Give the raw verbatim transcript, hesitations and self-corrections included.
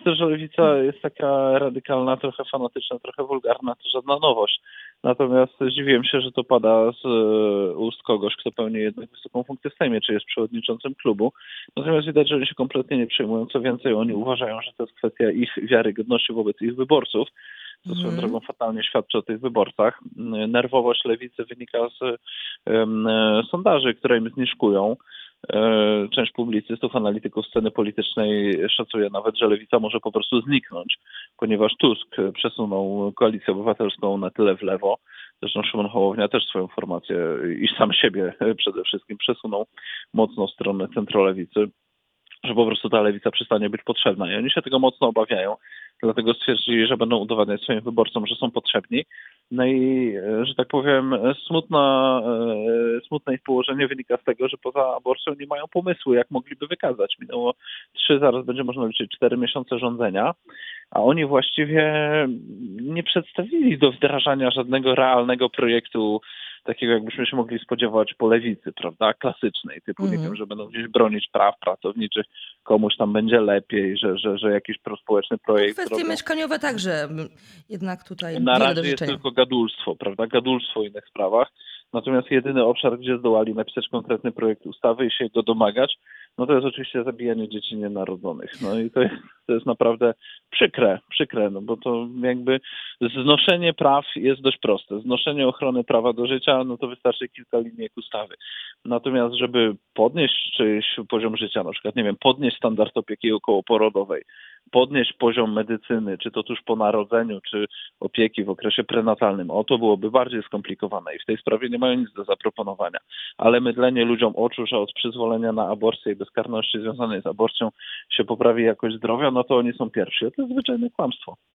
myślę, że lewica jest taka radykalna, trochę fanatyczna, trochę wulgarna, to żadna nowość. Natomiast zdziwiłem się, że to pada z e, ust kogoś, kto pełni jednak wysoką funkcję w Sejmie, czy jest przewodniczącym klubu. Natomiast widać, że oni się kompletnie nie przejmują. Co więcej, oni uważają, że to jest kwestia ich wiarygodności wobec ich wyborców, co swoją Mhm. drogą fatalnie świadczy o tych wyborcach. Nerwowość lewicy wynika z um, sondaży, które im zniżkują. Część publicystów, analityków sceny politycznej szacuje nawet, że lewica może po prostu zniknąć, ponieważ Tusk przesunął Koalicję Obywatelską na tyle w lewo. Zresztą Szymon Hołownia też swoją formację i sam siebie przede wszystkim przesunął mocno w stronę centrolewicy, że po prostu ta lewica przestanie być potrzebna. I oni się tego mocno obawiają, dlatego stwierdzili, że będą udowadniać swoim wyborcom, że są potrzebni. No i, że tak powiem, smutna, smutne ich położenie wynika z tego, że poza aborcją nie mają pomysłu, jak mogliby wykazać. Minęło trzy, zaraz będzie można liczyć cztery miesiące rządzenia, a oni właściwie nie przedstawili do wdrażania żadnego realnego projektu, takiego jakbyśmy się mogli spodziewać po lewicy, prawda, klasycznej, typu nie wiem, Mhm. że będą gdzieś bronić praw pracowniczych, komuś tam będzie lepiej, że, że, że jakiś prospołeczny No, projekt kwestie robią. mieszkaniowe także mm, jednak tutaj Na wiele do razie jest życzenia. tylko gadulstwo, prawda, gadulstwo w innych sprawach. Natomiast jedyny obszar, gdzie zdołali napisać konkretny projekt ustawy i się go domagać, no to jest oczywiście zabijanie dzieci nienarodzonych. No i to jest, to jest naprawdę przykre, przykre, no bo to jakby znoszenie praw jest dość proste. Znoszenie ochrony prawa do życia, no to wystarczy kilka linijek ustawy. Natomiast, żeby podnieść czyjś poziom życia, na przykład, nie wiem, podnieść standard opieki okołoporodowej, podnieść poziom medycyny, czy to tuż po narodzeniu, czy opieki w okresie prenatalnym, o to byłoby bardziej skomplikowane i w tej sprawie nie mają nic do zaproponowania. Ale mydlenie ludziom oczu, że od przyzwolenia na aborcję i bezkarności związanej z aborcją się poprawi jakość zdrowia, no to oni są pierwsi. To jest zwyczajne kłamstwo.